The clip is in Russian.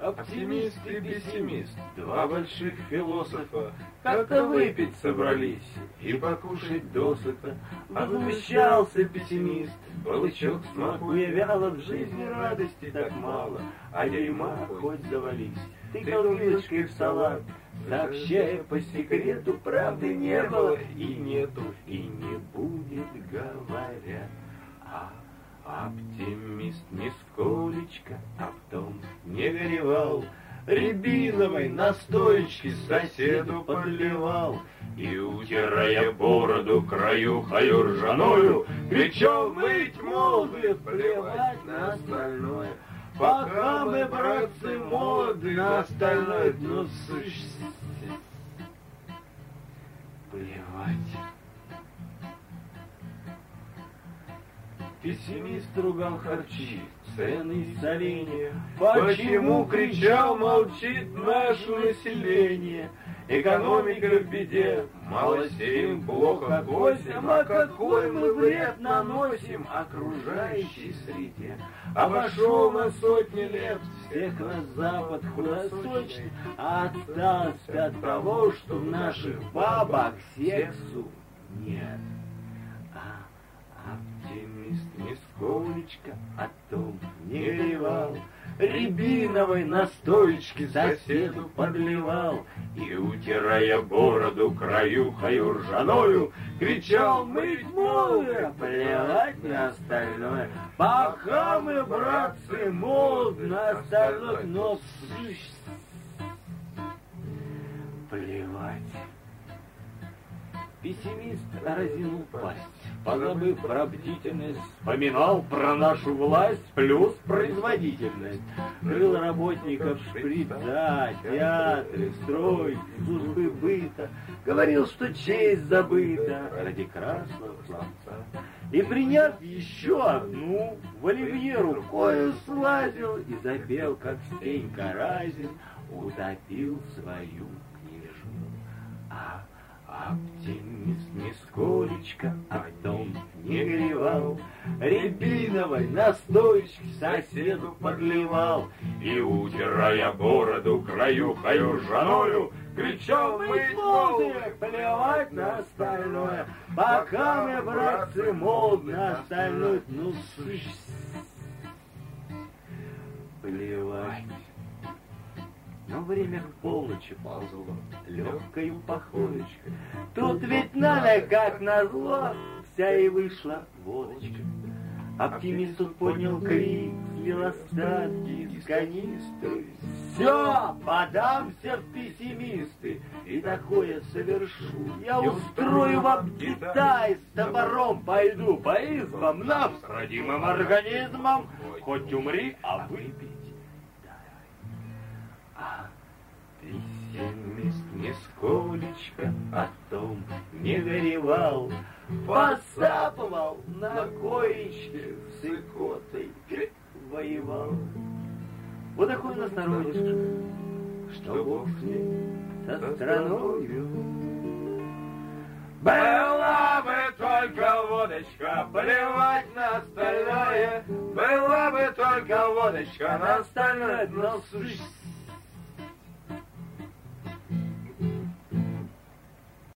Оптимист и пессимист, два больших философа, как-то выпить собрались и покушать досыта. Возмущался пессимист, балычок смакуя вяло, в жизни радости так мало, а дерьма хоть завались. Тыкал вилочкой в салат, сообщая по секрету, правды не было и нету, и не будет, говорят. Оптимист нисколечко об том не горевал, рябиновой настоечки соседу подливал, и, утирая бороду краюхою ржаною, кричал: мыть молоды, плевать на остальное. Пока мы, братцы, молоды, на остальное дно плевать. Пессимист ругал харчи, цены и соления. Почему, кричал, молчит наше население? Экономика в беде, мало сеем, плохо косим, а какой мы вред наносим окружающей среде. Обошел на сотни лет всех на запад худосочный, а осталось от того, что в наших бабах сексу нет. Оптимист нисколечко о том не горевал, рябиновой настоечки соседу подливал, и, утирая бороду краюхою ржаною, кричал: мыть молоды, плевать на остальное. Пока мы, братцы, молоды, на остальное дно плевать. Пессимист разинул пасть, позабыв про бдительность, вспоминал про нашу власть плюс производительность. Крыл работников шприца, театры, строй, службы быта. Говорил, что честь забыта ради красного словца. И, приняв еще одну, в оливье рукою слазил и запел, как Стенька Разин, утопил свою княжну. Оптимист нисколечко о том не горевал, рябиновой настоечки соседу подливал, и, утирая бороду краюхою ржаною, кричал: мыть молоды, плевать на остальное. Пока мы, братцы, молоды, на остальное ну плевать. Но время к полночи ползло легкою походочкой. Тут ведь надо, как назло, вся и вышла водочка. Оптимист тут поднял крик, слил остатки из канистры. Все, подамся в пессимисты, и такое совершу. Я устрою вам Китай, с топором пойду по избам нам с родимым организмом. Хоть умри, а выпить. Пессимист нисколечко о том не горевал, посапывал на коечке с икотой, воевал. Вот такой у нас народишко, что Бог с ней, со страною. Была бы только водочка, плевать на остальное. Была бы только водочка, на остальное дно